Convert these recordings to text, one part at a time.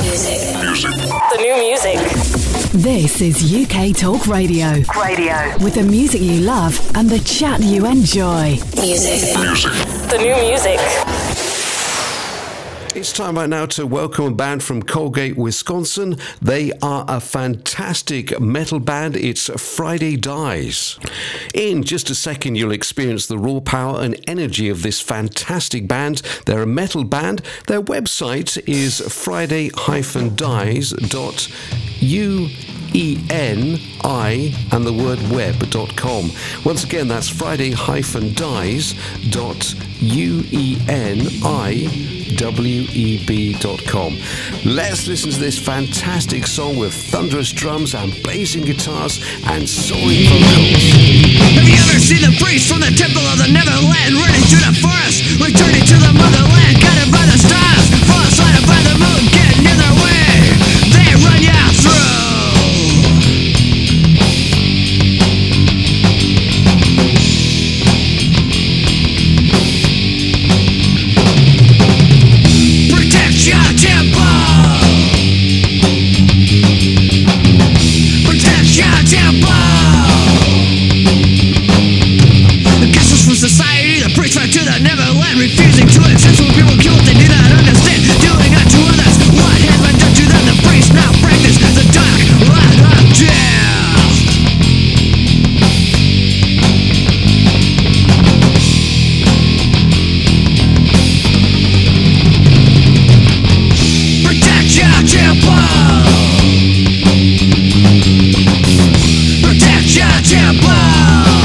The new music. This is UK Talk Radio. With the music you love and the chat you enjoy. Music. The new music. It's time right now to welcome a band from Colgate, Wisconsin. They are a fantastic metal band. It's Friday Dies. In just a second, you'll experience the raw power and energy of this fantastic band. They're a metal band. Their website is friday-dies.ueni and the word web.com. Once again, that's friday-dies.ueniweb.com. Let's listen to this fantastic song with thunderous drums and blazing guitars and soaring vocals. Have you ever seen the priest from the temple of the Neverland running through the forest, returning to the motherland, guided by the stars, false lighted by the moon, getting in their way, they run you through. Society, the preach right to the Neverland, refusing to accept when people kill what they do not understand, doing unto others what has been done to them. The priest now practice the dark light of death. Protect your temple. Protect your temple.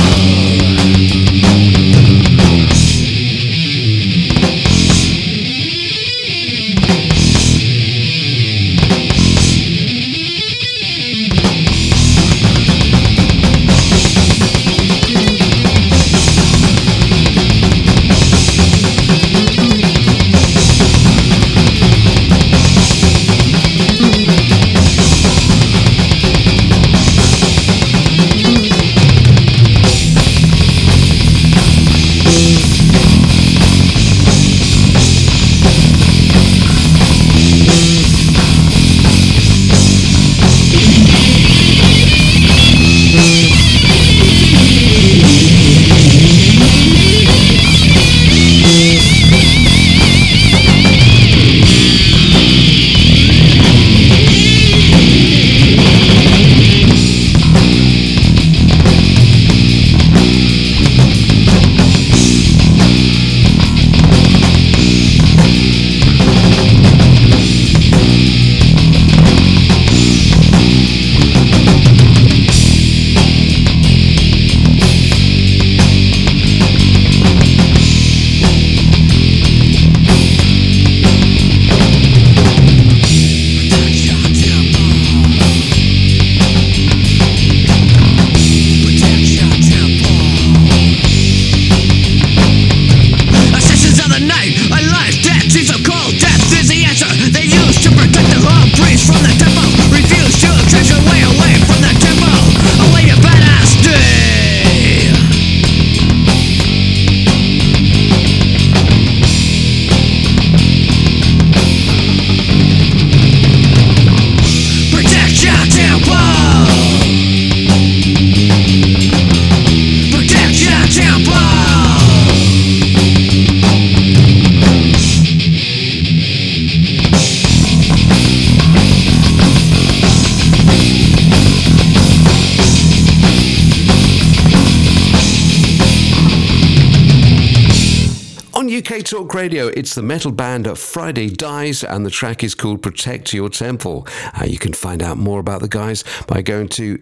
UK Talk Radio, it's the metal band Friday Dies, and the track is called Protect Your Temple. You can find out more about the guys by going to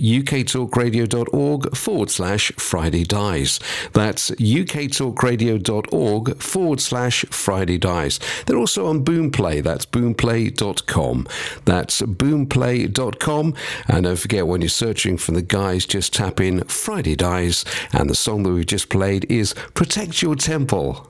uktalkradio.org/Friday Dies. That's uktalkradio.org/Friday Dies. They're also on Boomplay, that's boomplay.com. That's boomplay.com. And don't forget, when you're searching for the guys, just tap in Friday Dies, and the song that we've just played is Protect Your Temple.